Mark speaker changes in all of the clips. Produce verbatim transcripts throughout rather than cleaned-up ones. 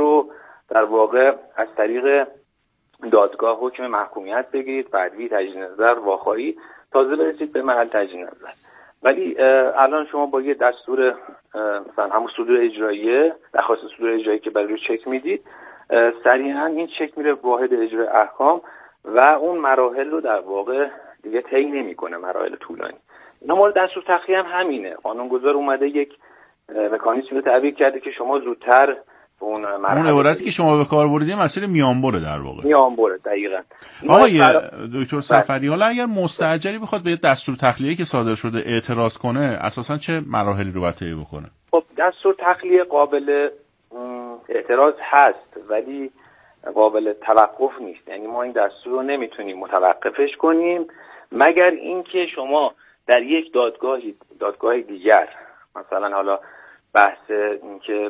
Speaker 1: رو در واقع از طریق دادگاه حکم محکومیت بگیرید، بعدی تجدید نظر، واخواهی، تازه برسید به محل تجدید نظر. ولی الان شما با یه دستور مثلا همون صدور اجراییه، درخواست صدور اجرایی که برای چک میدید، سریعا این چک میره واحد اجرای احکام و اون مراحل رو در واقع دیگه طی نمیکنه، مراحل طولانی. اینا مورد دستور تخلیه هم همینه. قانونگذار اومده یک مکانیزمی رو تعبیه کرده که شما زودتر اون
Speaker 2: اون عبارتی که شما به کار بردید مسئله میانبره در واقع.
Speaker 1: میانبره دقیقاً.
Speaker 2: آقای دکتر صفری، حالا اگر مستاجری بخواد به دستور تخلیه که صادر شده اعتراض کنه، اساساً چه مراحلی رو باید طی بکنه؟
Speaker 1: خب دستور تخلیه قابل اعتراض هست ولی قابل توقف نیست. یعنی ما این دستور رو نمیتونیم متوقفش کنیم مگر اینکه شما در یک دادگاهی دادگاه دیگر، مثلا حالا بحث اینکه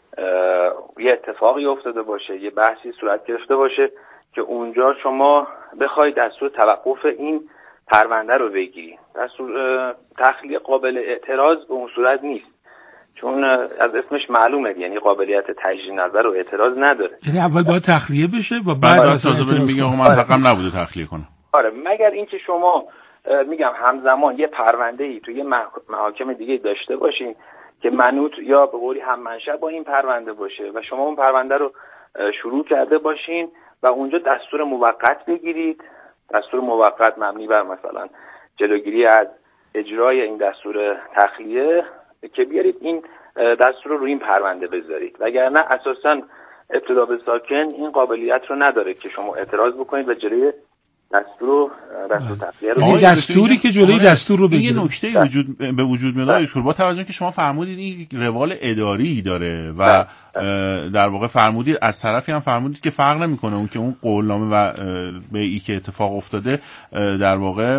Speaker 1: یه اتفاقی افتاده باشه، یه بحثی صورت گرفته باشه که اونجا شما بخواید دستور توقف این پرونده رو بگیرید. دستور تخلیه قابل اعتراض به اون صورت نیست، چون از اسمش معلومه، یعنی قابلیت تجدید نظر و اعتراض نداره.
Speaker 3: یعنی اول باید تخلیه بشه و
Speaker 2: بعد تازه بریم میگم من حقم نبوده تخلیه کنم.
Speaker 1: آره، مگر اینکه شما میگم همزمان یه پرونده‌ای تو یه محاکم دیگه داشته باشین که منوط یا به قولی هم منشأ با این پرونده باشه و شما اون پرونده رو شروع کرده باشین و اونجا دستور موقت بگیرید. دستور موقت مبنی بر مثلا جلوگیری از اجرای این دستور تخلیه که بیارید این دستور رو روی این پرونده بذارید، وگرنه اساساً ابتدا به ساکن این قابلیت رو نداره که شما اعتراض بکنید و جلوی دستور دستور تخلیه رو
Speaker 3: یعنی دستوری که جلوی دستور رو بگیره.
Speaker 2: یه نکته وجود به وجود میاد دکتر، با توجه که شما فرمودید این روال اداری داره و در واقع فرمودید از طرفی هم فرمودید که فرق نمیکنه اون که اون قولنامه و بیعی که اتفاق افتاده در واقع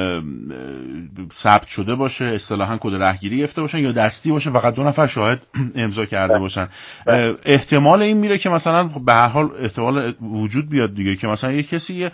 Speaker 2: ثبت شده باشه، اصطلاحاً کد رهگیری گرفته باشن یا دستی باشه، فقط دو نفر شاهد امضا کرده باشن. احتمال این میره که مثلا به هر حال احتمال وجود بیاد دیگه که مثلا یه کسی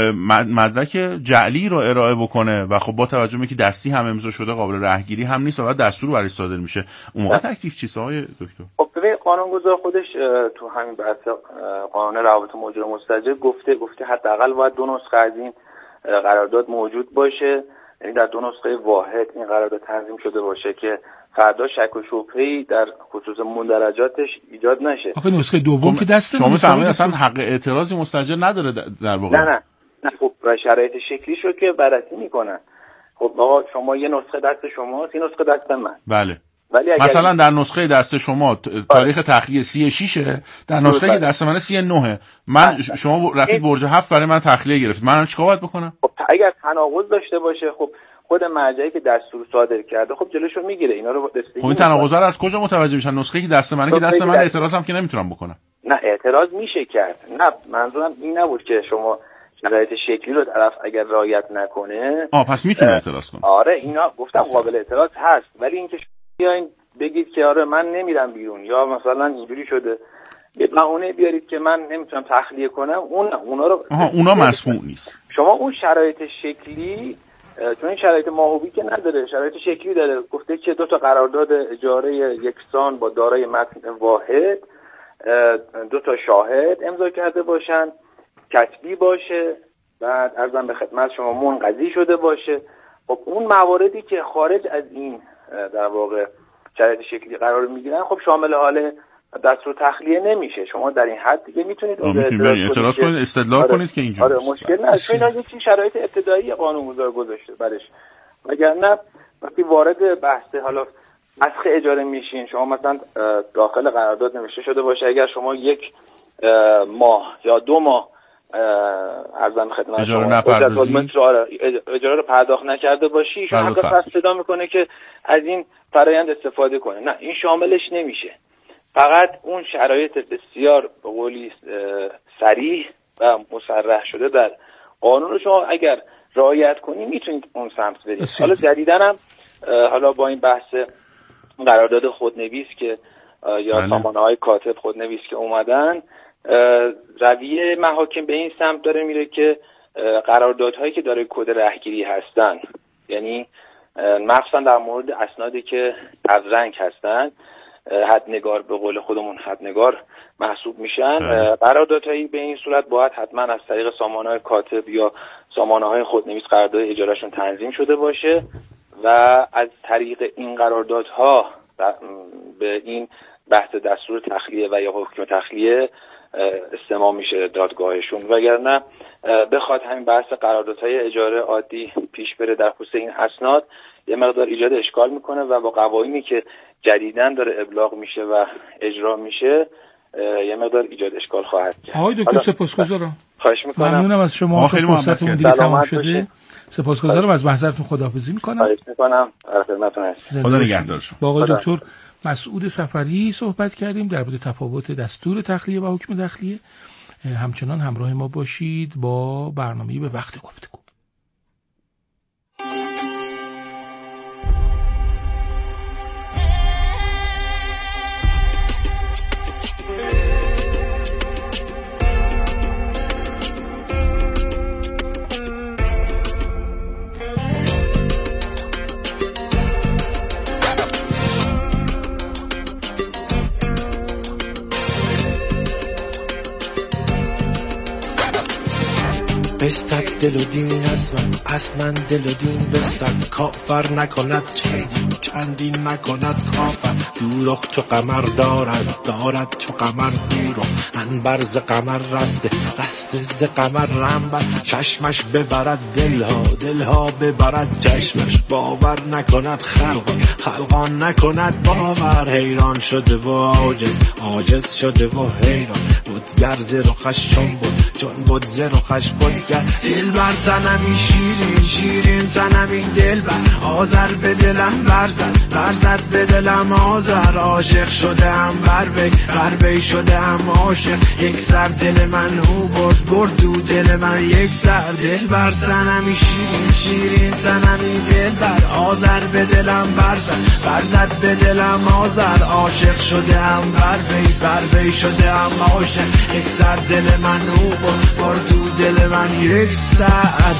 Speaker 2: مدرک جعلی رو ارائه بکنه و خب با توجه به که دستی هم امضا شده قابل رهگیری هم نیست و بعد دستور برای صادر میشه، اون موقع تکلیف چیه آقای دکتر؟
Speaker 1: خب ببین، قانونگذار خودش تو همین بحث قانون روابط مجری و مستاجر گفته گفته حداقل باید دو نسخه از این قرارداد موجود باشه، یعنی در دو نسخه واحد این قرارداد تنظیم شده باشه که فردا شک و شبهه‌ای در خصوص مندرجاتش ایجاد نشه.
Speaker 3: آخه نسخه دوم که دست
Speaker 2: شما می‌فرمایید اصلا حق اعتراضی مستاجر نداره در واقع؟
Speaker 1: نه نه نه خب شرایط شکلیش رو که بررسی میکنن. خب آقا شما یه نسخه دست شماست، یه نسخه دست من.
Speaker 2: بله.
Speaker 1: ولی اگر
Speaker 2: مثلا در نسخه دست شما تاریخ تخلیه سی شش، در نسخه که دست منه سی نه. من شما رفیق برج هفت برای من تخلیه گرفت، من چیکار باید بکنم؟
Speaker 1: خب اگر تناقض داشته باشه، خب خود مرجعی که دستور صادر کرده خب جلوشو میگیره. اینا رو
Speaker 2: خب این تناقضا رو از کجا متوجه میشن؟ نسخه که دست منه که دست من اعتراضم که نمیتونم بکنم.
Speaker 1: نه اعتراض میشه کرد. نه منظورم این نبود که شما شرایط شکلی رو طرف اگر رعایت نکنه
Speaker 2: آ پس میتونه اعتراض کنه.
Speaker 1: آره اینا گفتم قابل اعتراض هست، ولی اینکه بیاین بگید که آره من نمیرم بیرون یا مثلا اینجوری شده یه بهونه بیارید که من نمیتونم تخلیه کنم، اون اونا رو
Speaker 2: آها اونا مسموع نیست.
Speaker 1: شما اون شرایط شکلی، چون این شرایط ماهوی که نداره، شرایط شکلی داره. گفته که دو تا قرارداد اجاره یکسان با دارای متن واحد، دو تا شاهد امضا کرده باشن، کتبی باشه، بعد عرضم به خدمت شما منقضی شده باشه. خب اون مواردی که خارج از این در واقع شرایط شکلی قرار میگیرن خب شامل حال دستور تخلیه نمیشه. شما در این حد دیگه میتونید
Speaker 2: اعتراض کنید، استدلال
Speaker 1: آره
Speaker 2: کنید که اینجوری
Speaker 1: آره مشکل نه. اینا یه شرایط ابتدایی قانونگذار گذاشته برش، وگرنه وقتی وارد بحث حالا مسخ اجاره میشین، شما مثلا داخل قرارداد نوشته شده باشه اگر شما یک ماه یا دو ماه ارزم خدمت
Speaker 2: اجاره نپردازی،
Speaker 1: اجاره رو پرداخت نکرده باشی، شما حق فصل صدا میکنه که از این فرایند استفاده کنه. نه این شاملش نمیشه. فقط اون شرایط بسیار به قولی صریح و مصرح شده در قانون رو شما اگر رعایت کنی میتونید اون سمت برید. حالا جدیدن هم حالا با این بحث قرارداد خودنویس که یا سامانه های کاتب خودنویس که اومدن، رویه محاکم به این سمت داره میره که قراردادهایی که داره کد رهگیری هستن، یعنی مخصوصا در مورد اسنادی که از رنگ هستن، حد نگار به قول خودمون حد نگار محسوب میشن. قراردادهایی به این صورت باید حتما از طریق سامانه‌های کاتب یا سامانه‌های خودنویس قرارداد اجارهشون تنظیم شده باشه و از طریق این قراردادها به این بحث دستور تخلیه و یا حکم تخلیه استماع میشه دادگاهشون، وگرنه بخواد همین بحث قراردادهای اجاره عادی پیش بره در خصوص این اسناد یه مقدار ایجاد اشکال میکنه و با قوانینی که جدیداً داره ابلاغ میشه و اجرا میشه یه مقدار ایجاد اشکال خواهد کرد.
Speaker 3: آقای دکتر سپاسگزارم.
Speaker 1: خواهش میکنم.
Speaker 3: ممنونم از شما.
Speaker 2: خیلی
Speaker 3: فرصتمون دیگه تمام شده. سپاسگزارم. از محضرتون خداحافظی میکنم.
Speaker 1: خواهش میکنم. در خدمتتون هستم.
Speaker 2: خدا نگهدار شما.
Speaker 3: با آقای دکتر مسعود صفری صحبت کردیم در مورد تفاوت دستور تخلیه و حکم تخلیه. همچنان همراه ما باشید با برنامه‌ای به وقت گفتگو.
Speaker 4: بستد دل و دین از من از من دل و دین بستد کافر نکند چندین چندین نکند کافر دوراخ چو قمر دارد دارد چو قمر دوراخ انبر ز قمر رسته رسته ز قمر رنبر چشمش ببرد دلها دلها ببرد چشمش باور نکند خلقان خلقان نکند باور حیران شده و عاجز عاجز شده و حیران بودگر ز رخش چون بود چون بود ز رخش بودگر دل بر زنمی شیرین شیرین زنمی دل بر آذر به دلم برزد برزد به دلم آذر عاشق شدم بر وی بر وی شدم عاشق یک سر دل من او برد برد دو دل من یک سر دل بر زنمی شیرین شیرین زنمی دل بر آذر به دلم برزد برزد به دلم آذر عاشق شدم بر وی بر وی شدم عاشق یک سر دل من او برد برد دو دل من یک سر.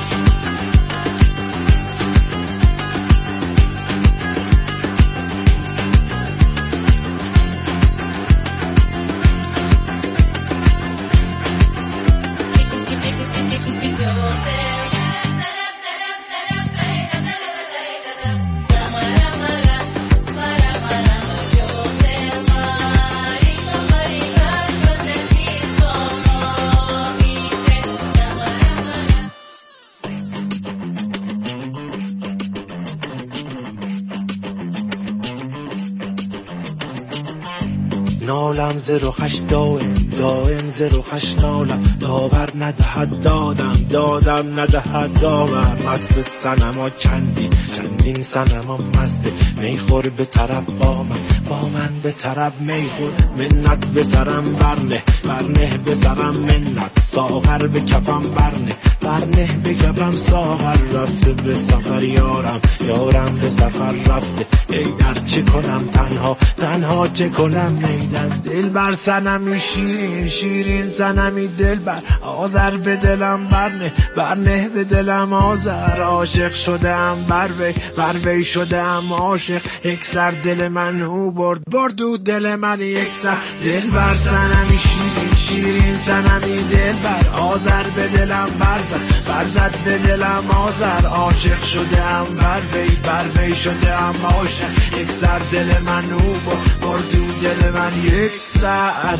Speaker 4: نالم ز رخش دائم دائم ز رخش نالم داور ندهد دادم دادم ندهد داور مست صنما چندین چندین صنما مست میخور به طرب با من با من به طرب میخور منت به سرم برنه برنه به سرم منت ساغر به کفم برنه برنه به کفم ساغر رفته به سفر یارم یارم به سفر رفته ای در چه کنم تنها تنها چه کنم میدن دل بر سنمی شیرین شیرین سنمی دل بر آذر به دلم برنه برنه به دلم آذر عاشق شدم بر وی بر وی شدم عاشق یک سر دل من او برد برد و دل من یک سر دل بر سنمی شیرین شیرین سنمی دل بر آذر به دلم برزد برزد به دلم آذر عاشق شدم بر وی بر وی شدم عاشق یک سر دل من او برد برد و دل من یک سر.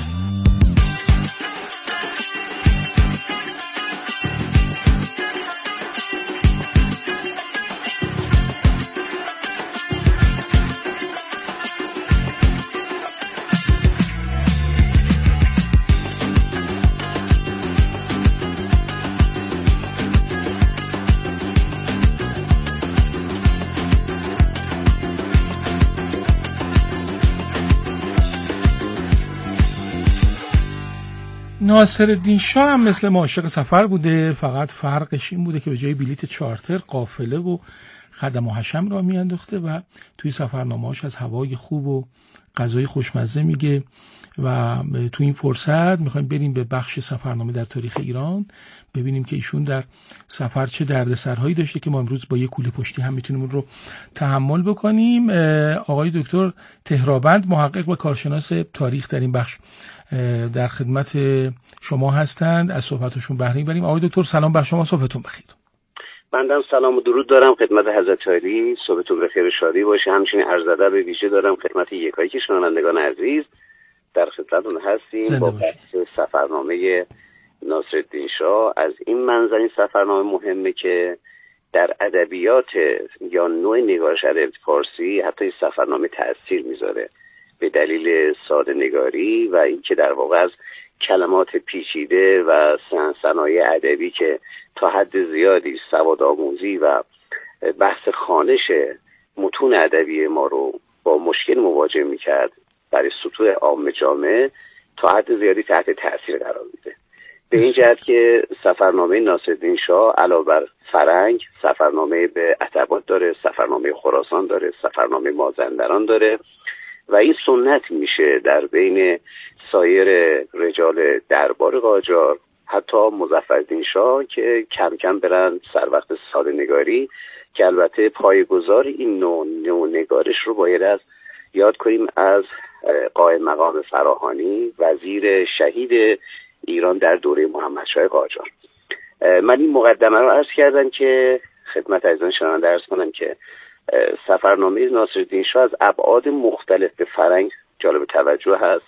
Speaker 3: ناصرالدین شاه هم مثل ما عاشق سفر بوده، فقط فرقش این بوده که به جای بلیت چارتر قافله و خدم و حشم را میانداخته و توی سفرنامه‌هاش از هوای خوب و غذای خوشمزه میگه و تو این فرصت میخوایم بریم به بخش سفرنامه در تاریخ ایران، ببینیم که ایشون در سفر چه دردسرهایی داشته که ما امروز با یه کوله پشتی هم میتونیم اون رو تحمل بکنیم. آقای دکتر تهرابند، محقق و کارشناس تاریخ در این بخش، در خدمت شما هستند، از صحبتشون بهره میبریم. آقای دکتر سلام بر شما، صبحتون بخیر.
Speaker 5: بنده سلام و درود دارم خدمت حضرت عالی، صبحتون بخیر و شادی باشه. همچنین عرض ادب به ویژه دارم خدمت یکایی که شنوندگان عزیز، در خدمتتون هستیم با بحث سفرنامه ناصرالدین شاه. از این منظر این سفرنامه مهمه که در ادبیات یا نوع نگارش ادبیات فارسی حتی این سفرنامه تأثیر میذاره به دلیل ساده نگاری و اینکه در واقع از کلمات پیچیده و صنایع ادبی که تا حد زیادی سواد آموزی و بحث خوانش متون ادبی ما رو با مشکل مواجه میکرد، برای سطوح عام جامعه تا حد زیادی تحت تاثیر قرار میده. به این جهت که سفرنامه ناصرالدین شاه علاوه بر فرنگ، سفرنامه به عتبات داره، سفرنامه خراسان داره، سفرنامه مازندران داره و این سنت میشه در بین سایر رجال دربار قاجار، حتی مظفرالدین شاه که کم کم برن سر وقت ساده نگاری، که البته پایه‌گذار این نوع, نوع نگارش رو باید از یاد کنیم از قائم مقام فراهانی، وزیر شهید ایران در دوره محمدشاه قاجار. من این مقدمه رو عرض کردم که خدمت عزیزان شنونده عرض کنم که سفرنامه ناصرالدین شاه از ابعاد مختلف به فرهنگ جالب توجه هست.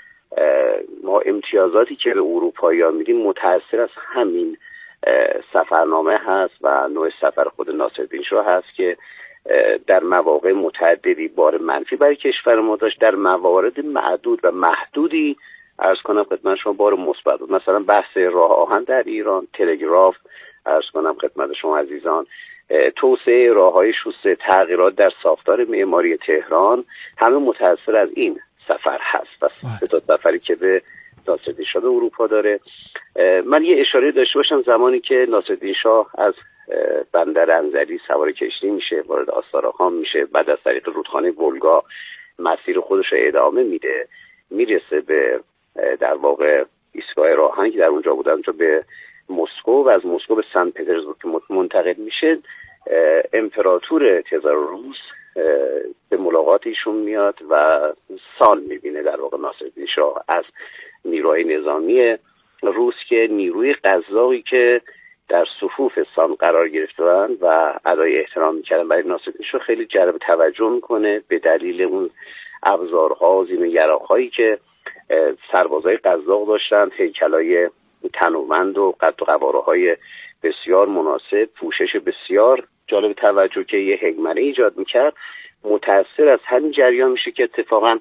Speaker 5: ما امتیازاتی که به اروپایی‌ها میدیم متأثر از همین سفرنامه هست و نوع سفر خود ناصرالدین شاه هست که در مواقع متعددی بار منفی برای کشور ما داشت، در موارد معدود و محدودی عرض کنم خدمت شما بار مثبت بود. مثلا بحث راه آهن در ایران، تلگراف، عرض کنم خدمت شما عزیزان، توسعه راه‌های شوسه، تغییرات در ساختار معماری تهران، همه متأثر از این سفر هست. پس به تا سفری که به ناصرالدین شاه اروپا داره. من یه اشاره داشته باشم، زمانی که ناصرالدین شاه از بندر انزلی سوار کشتی میشه، وارد آستارخان میشه، بعد از طریق رودخانه ولگا مسیر خودش رو ادامه میده، میرسه به در واقع ایستگاه راهن که در اونجا بودن، اونجا به مسکو و از مسکو به سن پترزبورگ که منتقل میشه، امپراتور تزار روس به ملاقات ایشون میاد و سال میبینه در واقع ناصرالدین شاه از نیروهای نظامی روس که نیروی قزاقی که در صفوف سان قرار گرفتن و ادای احترام میکردن برای ناصرالدین شاه خیلی جلب توجه میکنه به دلیل اون ابزارها، زین و یراق‌هایی که سربازای قزاق داشتن، هیکلای تنومند و قد و قواره‌های بسیار مناسب، پوشش بسیار جالب توجه که یه هگمنه ایجاد میکرد. متأثر از همین جریان میشه که اتفاقا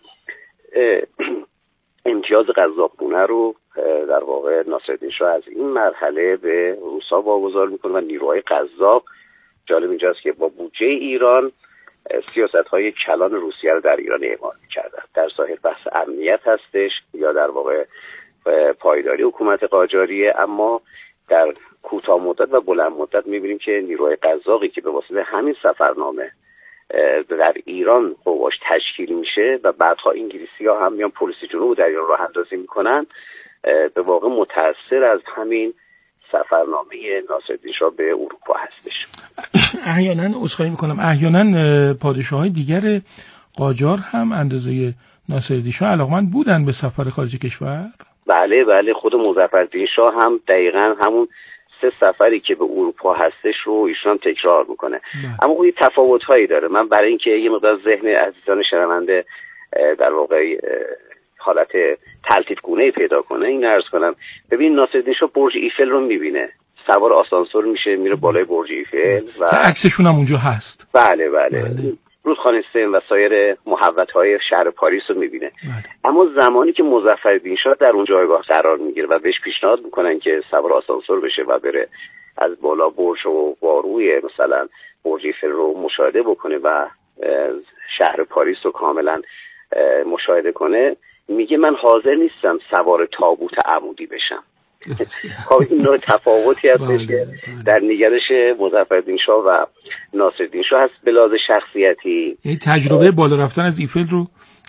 Speaker 5: امتیاز قزاق‌گونه رو در واقع ناصرالدین شاه از این مرحله به روسا واگذار میکنه و نیروهای قزاق، جالب اینجاست که با بودجه ایران سیاست‌های کلان روسیه رو در ایران اعمال می‌کردن. در ظاهر بحث امنیت هستش یا در واقع پایداری حکومت قاجاریه، اما در کوتاه مدت و بلند مدت می‌بینیم که نیروهای قزاقی که به واسطه همین سفرنامه در ایران قواش تشکیل میشه و بعدها انگلیسی‌ها هم میان پلیس جنوب در ایران راه اندازی میکنن، به واقع متأثر از همین سفرنامه ناصرالدین شاه به اروپا هستش.
Speaker 3: احیانا عذرخواهی میکنم، احیانا پادشاه‌های دیگر قاجار هم اندازه ناصرالدین شاه علاقمند بودن به سفر خارج کشور؟
Speaker 5: بله بله، خود مظفرالدین شاه هم دقیقاً همون سه سفری که به اروپا هستش رو ایشون هم تکرار میکنه. اما اون تفاوت‌هایی داره. من برای اینکه یه مقدار ذهن عزیزان شنونده در واقع حالت تلتیف گونه‌ای پیدا کنه این عرض کنم، ببین ناصرالدین شاه برج ایفل رو میبینه، سوار آسانسور میشه میره بالای برج ایفل و
Speaker 3: عکسشون هم اونجا هست.
Speaker 5: بله بله, بله. رودخانه سن و سایر محوطه‌های شهر پاریس رو میبینه. بله. اما زمانی که مظفرالدین شاه در اون جایگاه قرار میگیره و بهش پیشنهاد میکنن که سوار آسانسور بشه و بره از بالا برج و باروی مثلا برج ایفل رو مشاهده بکنه و شهر پاریس رو کاملا مشاهده کنه، میگه من حاضر نیستم سوار تابوت عمودی بشم. خب این نوع تفاوتی هستش که در نگرش مظفرالدین شاه و ناصرالدین شاه هست به لحاظ شخصیتی.
Speaker 3: این تجربه بالا رفتن از ایفل رو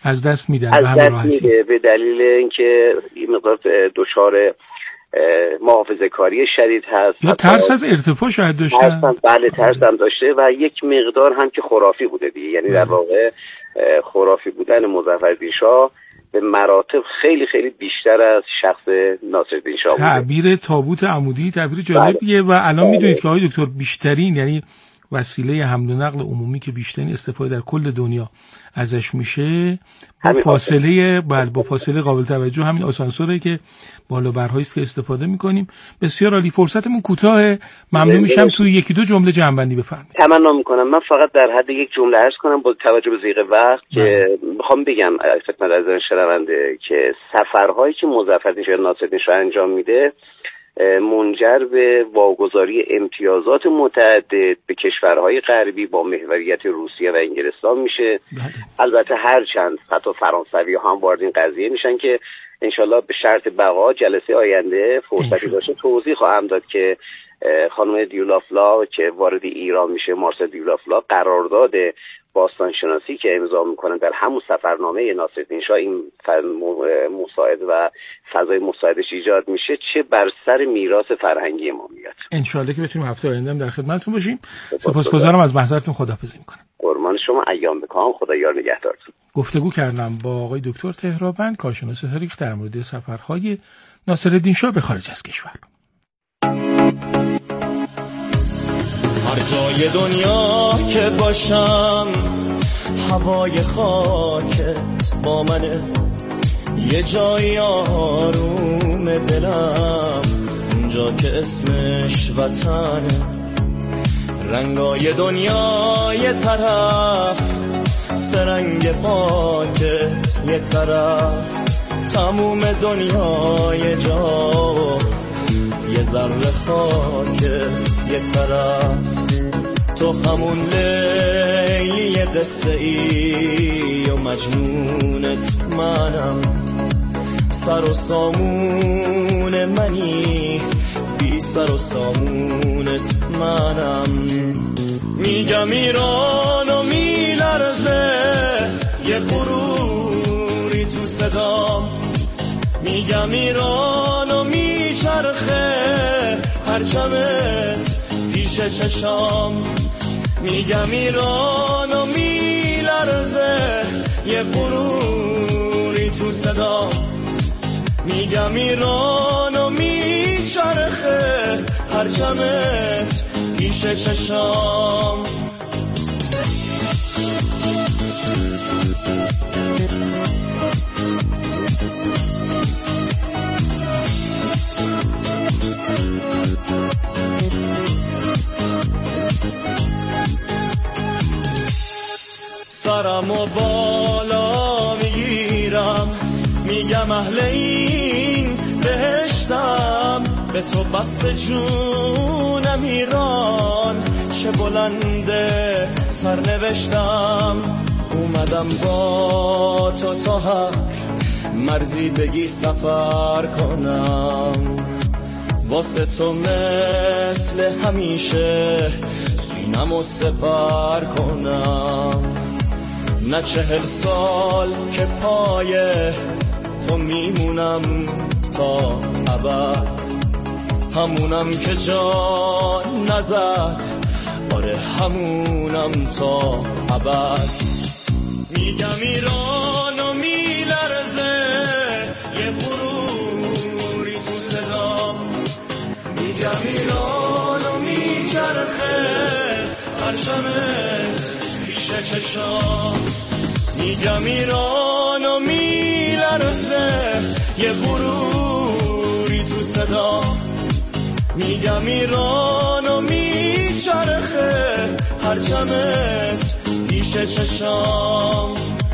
Speaker 3: از دست میدن
Speaker 5: از
Speaker 3: به همین
Speaker 5: دست
Speaker 3: راحتی.
Speaker 5: میده به دلیل اینکه این مقدار دچار محافظه کاری شدید هست
Speaker 3: یا ترس از ارتفاع شاید داشتن.
Speaker 5: ترس بله ترس هم داشته و یک مقدار هم که خرافی بوده دیگه، یعنی در واقع خرافی بودن مظفرالدین شاه به مراتب خیلی خیلی بیشتر از شخص ناصرالدین شاه بوده.
Speaker 3: تعبیر تابوت عمودی تعبیر جالبیه و الان میدونید که آقای دکتر بیشترین یعنی وسیله حمل و نقل عمومی که بیشترین استفاده در کل دنیا ازش میشه با فاصله بله با فاصله قابل توجه همین آسانسوره که بالا برهایی است که استفاده میکنیم. بسیار عالی. فرصتمون کوتاه، ممنون میشم توی یکی دو جمله جمع‌بندی بفرمایید.
Speaker 5: تمنا میکنم. من فقط در حد یک جمله عرض کنم با توجه به ضیق وقت که میخوام بگم خدمت عزیزان شنونده که سفرهایی که مظفرالدین شاه ناصرالدین شاه انجام میده منجر به واگذاری امتیازات متعدد به کشورهای غربی با محوریت روسیه و انگلستان میشه. البته هرچند حتی فرانسوی هم وارد این قضیه میشن که انشالله به شرط بقا جلسه آینده فرصتی باشه توضیح خواهم داد که خانم دیولافلا که وارد ایران میشه، مارسل دیولافلا، قرارداد باستانشناسی که امضا میکنن در همون سفرنامه ناصرالدین شاه این مساعد و فضای مساعدش ایجاد میشه، چه بر سر میراث فرهنگی ما میاد.
Speaker 3: انشالله که بتونیم هفته آینده هم در خدمتتون باشیم. سپاسگزارم، از محضرتون خداحافظی میکنم.
Speaker 5: قربان شما، ایام بکام، خدا یار نگهدارتون.
Speaker 3: گفتگو کردم با آقای دکتر تهرابند، کارشناس تاریخ، در مورد سفرهای ناصرالدین شاه به خارج از کشور.
Speaker 6: هر جای دنیا که باشم هوای خاکت با منه، یه جای آروم دلم اونجا که اسمش وطنه، رنگای دنیا یه طرف، سرنگ پاکت یه طرف، تموم دنیا یه جا، یه ذره خاکت یه طرف، تو همون لیلی قصه ای و مجنونت منم، سر و سامون منی، بی سر و سامونت منم، میگم ایران و میلرزه یه غروری تو صدام، میگم ایران و میچرخه پرچمت پیش چشام، میگم ایران و میلرزه یه غروری تو صدام، میگم ایران و میچرخه پرچمت پیش چشام. سرم و بالا میگیرم، میگم اهل این بهشتم، به تو بسته جونم ایران، چه بلنده سرنوشتم، اومدم با تو تا هر مرزی بگی سفر کنم، واسه تو مثل همیشه سینمو سپر کنم، نه چهل سال که پای تو میمونم تا ابد، همونم که جان نزد، آره همونم تا ابد، میگم ایران و میلرزه یه غروری تو صدام، میگم ایران و میچرخه پرچمت پیش چشام، میگم ایران و میلرزه یه غروری تو صدا، میگم ایران و میچرخه پرچمت پیش چشام.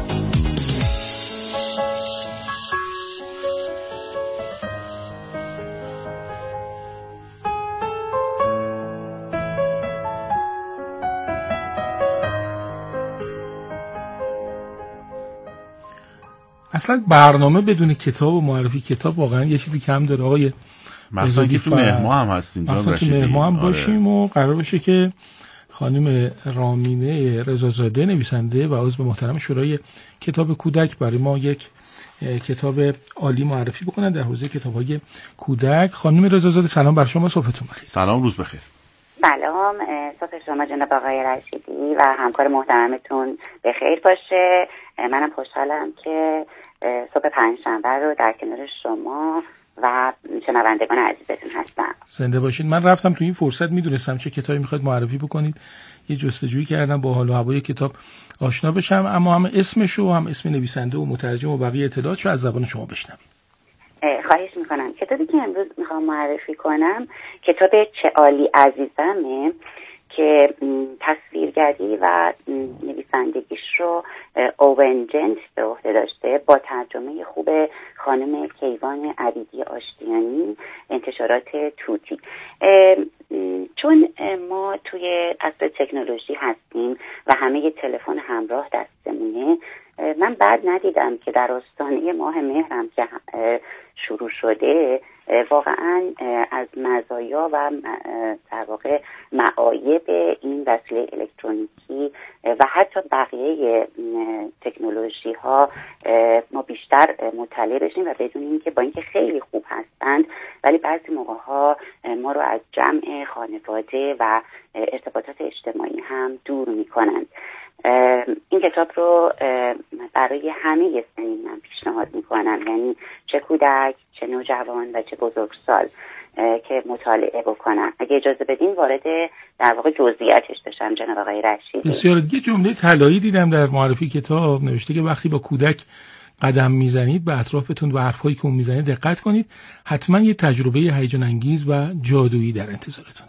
Speaker 3: اصلا برنامه بدون کتاب و معرفی کتاب واقعا یه چیزی کم داره آقای
Speaker 2: مثلا که تو مهما هم هستیم،
Speaker 3: مثلا تو مهما هم باشیم و قرار باشه که خانم رامینه رضازاده نویسنده و عضو محترم شورای کتاب کودک برای ما یک کتاب عالی معرفی بکنن در حوزه کتاب‌های کودک. خانم رضازاده سلام بر شما، صبحتون بخیر.
Speaker 2: سلام، روز بخیر.
Speaker 7: سلام، صبح شما جناب آقای رشیدی و همکار محترمتون به خیر باشه. منم خوشحالم که صبح پنجشنبه رو در کنار شما و شنوندگان عزیزتون هستم.
Speaker 3: زنده باشید. من رفتم تو این فرصت میدونستم چه کتابی میخواید معرفی بکنید، یه جستجویی کردم با حال و هوای کتاب آشنا بشم، اما هم اسمش و هم اسم نویسنده و مترجم و بقیه اطلاعاتشو از زبان شما بشنویم.
Speaker 7: خواهش میکنم. کتابی که امروز میخوام معرفی کنم کتاب چه عالی عزیزمه که تصویرگری و نویسندگیش رو اوون جنت به عهده داشته با ترجمه خوب خانم کیوان عبیدی آشتیانی، انتشارات توتی. چون ما توی عصر تکنولوژی هستیم و همه یه تلفن همراه دستمونه، من بعد ندیدم که در آستانه ماه مهرم که شروع شده واقعا از مزایا و در واقع معایب این وسیله الکترونیکی و حتی بقیه تکنولوژی ها ما بیشتر مطلع بشیم و بدونیم که با اینکه خیلی خوب هستند ولی بعضی موقع ها ما رو از جمع خانواده و ارتباطات اجتماعی هم دور میکنند. این کتاب رو برای همه سنین من پیشنهاد میکنم، یعنی چه کودک، چه نوجوان و چه بزرگسال که مطالعه بکنن. اگه اجازه بدین وارد در واقع جزئیاتش بشم جناب آقای رشیدی.
Speaker 3: بسیار. یه جمله طلایی دیدم در معرفی کتاب، نوشته که وقتی با کودک قدم میزنید به اطرافتون و حرفایی که اون میزنه دقت کنید، حتما یه تجربه هیجان انگیز و جادویی در انتظارتونه.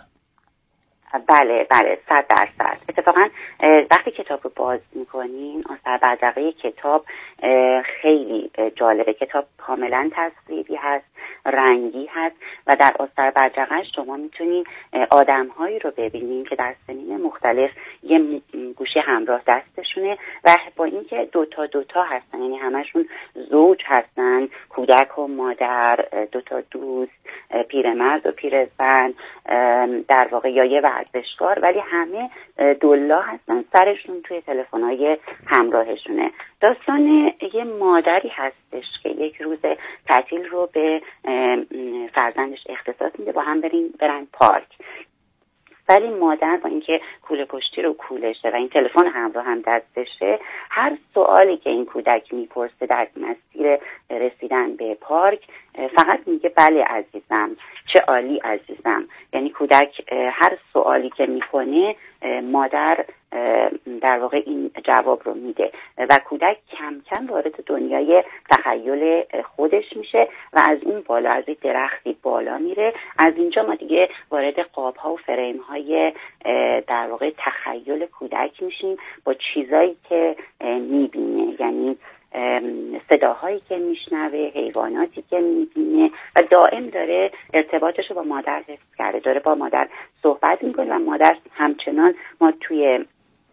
Speaker 7: بله بله صد درصد. اتفاقا وقتی کتاب رو باز میکنین آثار بدرقه کتاب خیلی جالبه. کتاب کاملا تصویری هست، رنگی هست و در آثار بدرقه شما میتونید آدمهایی رو ببینید که در سنین مختلف یه گوشی همراه دستشونه و با اینکه دوتا دوتا هستن، یعنی همشون زوج هستن، کودک و مادر، دوتا دوست، پیرمرد و پیرزن، در واقع یا یه ورزشکار، ولی همه دولا هستن، سرشون توی تلفن‌های همراهشونه. داستان یه مادری هستش که یک روز تعطیل رو به فرزندش اختصاص میده با هم برین برن پارک، ولی مادر با اینکه کوله پشتی رو کولشه و این تلفن همراه هم دستشه، هر سوالی که این کودک میپرسه در مسیر رسیدن به پارک فقط میگه بله عزیزم، چه عالی عزیزم. یعنی کودک هر سوالی که میکنه مادر در واقع این جواب رو میده و کودک کم کم وارد دنیای تخیل خودش میشه و از اون بالا، از این درختی بالا میره. از اینجا ما دیگه وارد قاب ها و فریم های در واقع تخیل کودک میشیم با چیزایی که میبینه، یعنی صداهایی که میشنوه، حیواناتی که میبینه و دائم داره ارتباطش رو با مادر حفظ کرده، داره با مادر صحبت میکنه و مادر همچنان ما توی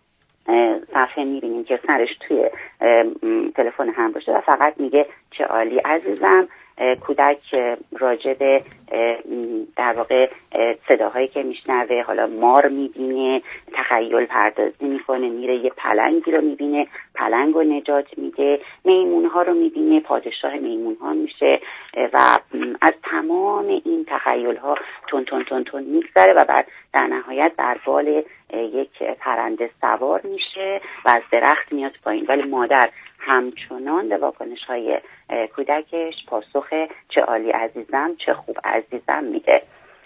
Speaker 7: صفحه میبینیم که سرش توی تلفن همراهشه و فقط میگه چه عالی عزیزم. کودک راجع به در واقع صداهایی که میشنوه، حالا مار میبینه، تخیل پردازی میکنه، میره یه پلنگی رو میبینه، پلنگ رو نجات میده، میمونها رو میبینه، پادشاه میمونها میشه و از تمام این تخیل ها تون تون تون تون میگذره و بعد در نهایت بر بال یک پرنده سوار میشه و از درخت میاد پایین، ولی مادر همچنان به واکنش های کودکش پاسخ چه عالی عزیزم، چه خوب عزیزم میده.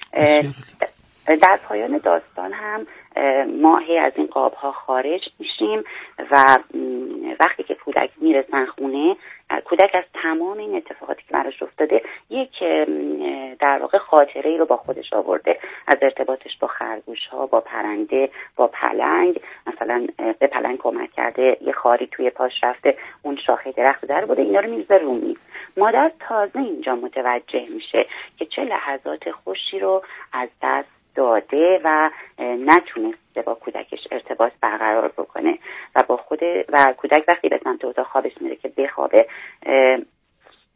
Speaker 7: در پایان داستان هم ما هی از این قاب ها خارج میشیم و وقتی که کودک میرسن خونه، کودک از تمام این اتفاقاتی که براش افتاده یک در واقع خاطره ای رو با خودش آورده، از ارتباطش با خرگوش ها، با پرنده، با پلنگ. مثلا به پلنگ کمک کرده، یه خاری توی پاش رفته، اون شاخه درخت در بوده، اینا رو میذاره رو میز. مادر تازه اینجا متوجه میشه که چه لحظات خوشی رو از دست داده و نتونسته با کودکش ارتباط برقرار بکنه و با خود و کودک وقتی به سمت اتاق خوابش میره که بخوابه،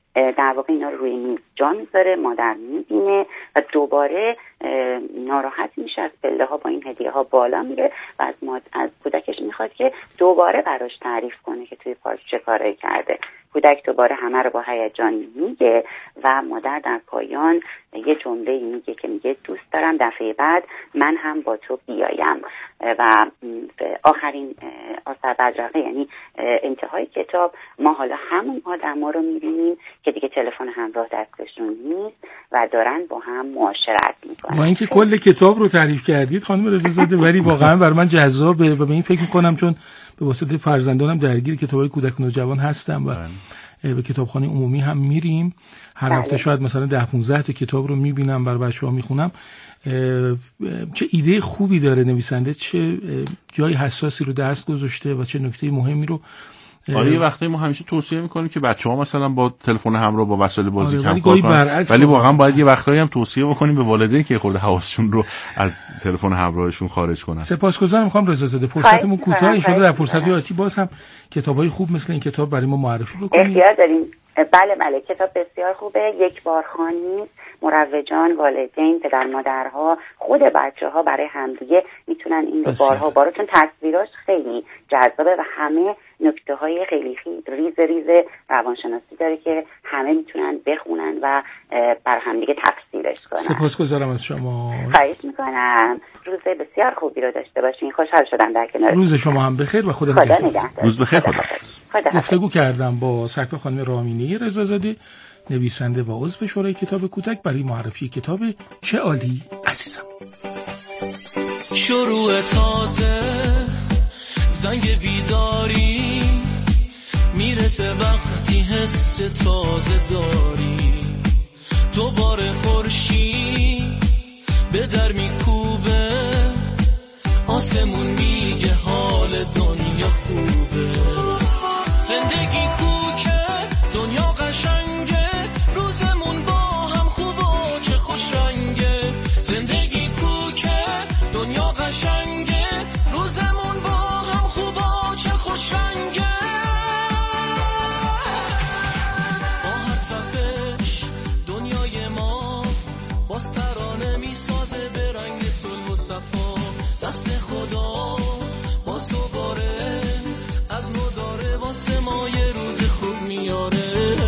Speaker 7: در واقع اینا رو روی میز جا میذاره، مادر میبینه و دوباره ناراحت میشه، از پله ها با این هدیه ها بالا میره و از, ماد... از کودکش میخواد که دوباره براش تعریف کنه که توی پارک چه کارایی کرده. کودک دوباره همه رو با هیجان میگه و مادر در پایان یه جمله میگه که میگه دوست دارم دفعه بعد من هم با تو بیایم. و آخرین آثر بدرقه یعنی انتهای کتاب ما حالا همون آدما رو میبینیم که دیگه تلفن همراه دستشون نیست و دارن با هم معاشرت میکنن.
Speaker 3: با اینکه کل کتاب رو تعریف کردید خانم رضازاده، ولی واقعا برای من جذابه و به این فکر میکنم چون به واسطه فرزندانم درگیر کتابای کودک و نوجوان هستم و به کتابخانه عمومی هم میریم، هر هفته شاید مثلا ده پانزده تا کتاب رو میبینم برای بچه‌ها میخونم. چه ایده خوبی داره نویسنده، چه جای حساسی رو دست گذاشته و چه نکته مهمی رو.
Speaker 2: آره یه وقتی ما همیشه توصیه میکنیم که بچه‌ها مثلا با تلفن همراه با وسایل بازی
Speaker 3: آره
Speaker 2: کم کار کنن، ولی واقعا باید یه وقتایی هم توصیه بکنیم به والدین که خورده حواسشون رو از تلفن همراهشون خارج کنن.
Speaker 3: سپاسگزارم. میخوام رضازاده فرصتمون کوتاه، ان شاءالله در فرصت آتی باز هم کتابای خوب مثل این کتاب برای ما معرفی بکنید.
Speaker 7: اختیار داریم. بله بله کتاب بسیار خوبه، یک بار خوانی، مروجان، والدین، پدر مادرها، خود بچه‌ها برای همدیگه میتونن این رو بارها بارها، چون تصویراش خیلی جذابه و همه نکته‌های خیلی ریز ریز روانشناسی داره که همه میتونن بخونن و بر همدیگه تفسیرش کنن.
Speaker 3: سپاسگزارم از شما.
Speaker 7: خواهش میکنم. روز بسیار خوبی رو داشته باشین. خوشحال شدم در کنار.
Speaker 3: روز شما هم بخیر و خدا
Speaker 7: نگهدار.
Speaker 2: روز بخیر. خدا حافظ.
Speaker 3: گفتگو کردم با سرکار خانم رامینه رضازاده، نویسنده و عضو شورای کتاب کودک، برای معرفی کتاب چه عالی عزیزم.
Speaker 6: شروع تازه، زنگ بیداری میرسه وقتی حس تازه داری، دوباره خورشید به در میکوبه، آسمون میگه حال دنیا خوبه، زندگی کوکه دنیا قشنگه، روزمون با هم خوبه چه خوش رنگه، زندگی کوکه دنیا قشنگه، روزمون با هم خوبه چه خوش رنگه، با هر تپش دنیای ما باز ترانه میسازه به رنگ صلح و صفا، دست خدا باز دوباره از نو داره واسه ما یه روز خوب میاره.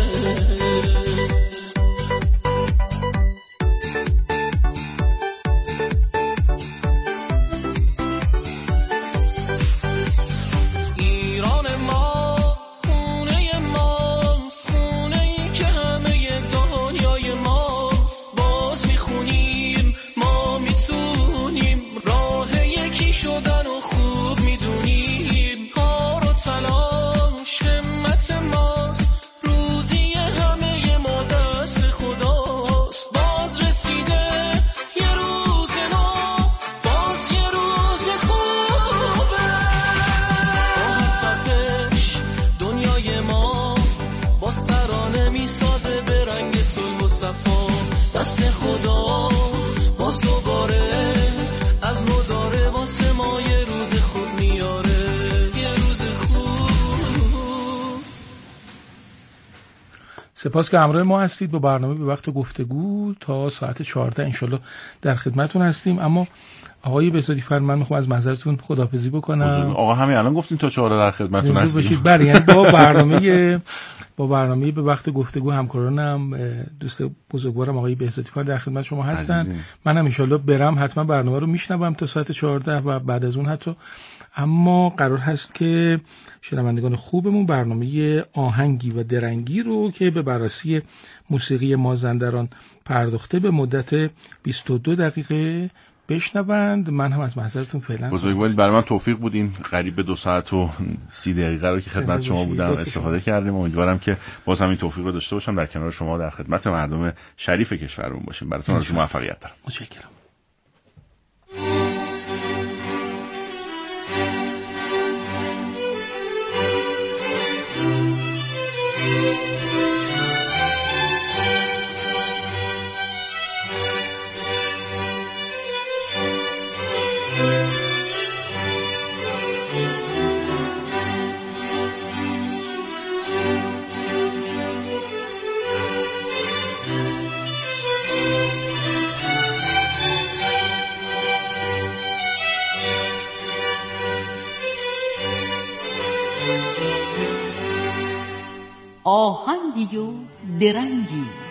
Speaker 6: ایران ما خونه ماست، خونه ای که همه دنیای ماست، باز میخونیم ما میتونیم راه یکی شدن و خوب میدونیم، کار و تلاش همت ماست، روزی همه ما دست خداست، باز رسیده یه روز نو، باز یه روز خوبه، با تپش دنیای ما باز ترانه میسازه به رنگ صلح و صفا، دست خدا باز دوباره از نو داره واسه ما یه روز خوب میاره، یه روز خوب.
Speaker 3: سپاس که همراه ما هستید با برنامه به وقت گفتگو. تا ساعت چهارده انشالله در خدمتون هستیم. اما آقای بهزادی فر، من میخوام از محضرتون خداحافظی بکنم.
Speaker 2: آقا همین الان گفتین تا چهارده در خدمتون هستیم.
Speaker 3: بله، یعنی با برنامه با برنامه به وقت گفتگو همکارانم دوست بزرگوارم آقای بهزادی فر در خدمت شما هستن. منم انشالله برم حتما برنامه رو میشنوم تا ساعت چهارده و بعد از اون حتی. اما قرار هست که شنوندگان خوبمون برنامه آهنگی و درنگی رو که به بررسی موسیقی مازندران پرداخته به مدت بیست و دو دقیقه بشنوند. من هم از محضرتون فعلا
Speaker 2: بزرگوارید، برای من توفیق بود این قریب به دو ساعت و سی دقیقه رو که خدمت شما بودم استفاده کردیم. امیدوارم که باز همین توفیق رو داشته باشم در کنار شما در خدمت مردم شریف کشورمون باشیم. براتون آرزوی موفقیت دارم.
Speaker 3: متشکرم.
Speaker 8: آهنگی و درنگی.